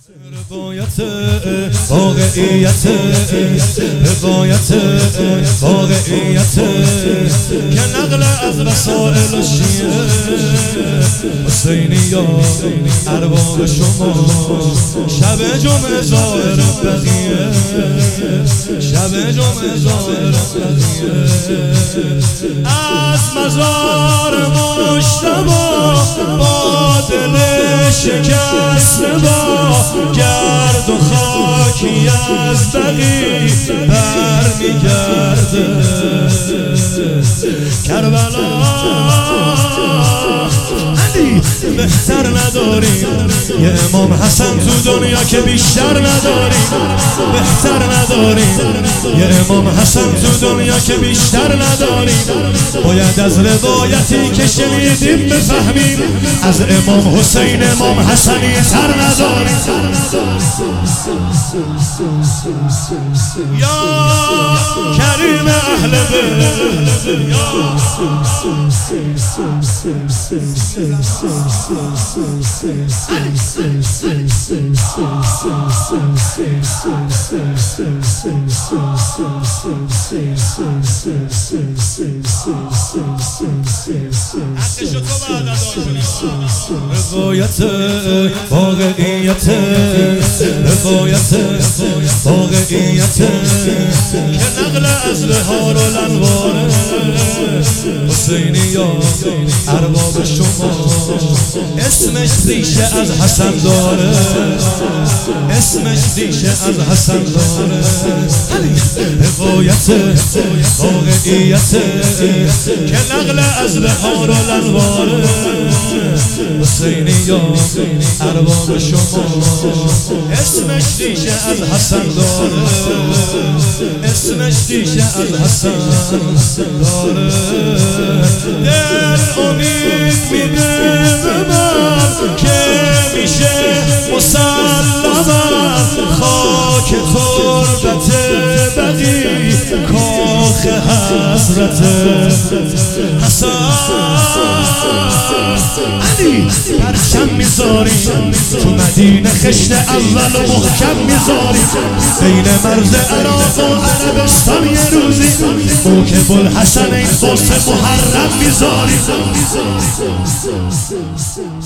روایت واقعیت روایت واقعیت که نقل از رسائل شیعه حسینی ها ارباب شما شب جمعه ظاهر بقیه شب جمعه ظاهر بقیه از مزار مجتبی با دل شکسته با گرد و خاکی از بقی برمیگرده کربلا علی بهتر نداریم یه امام حسن تو دنیا که بیشتر نداریم بهتر نداریم یه امام حسن تو دنیا که بیشتر نداریم باید از روایتی که شنیدیم بفهمیم از امام حسین امام حسنی تر نداریم یا کریم اهل بیت روایت واقعیت روایت واقعیت که نقل از بهار و الانوار حسینی ها ارباب شما اسمش ریشه از حسن داره اسمش ریشه از حسن داره روایت واقعیت که نقل از بهار و الانوار حسینی ها ارباب شما اسمش ریشه از حسن داره اسمش ریشه از حسن داره دل امید میده به من که میشه مسلمت خاک تربت بقی کاخ حضرت حسن علی پرچم میذاریم تو مدینه خشت اول و محکم میذاریم بین مرز عراق و عربستان یه روزی موکب الحسنین واسه محرم میذاریم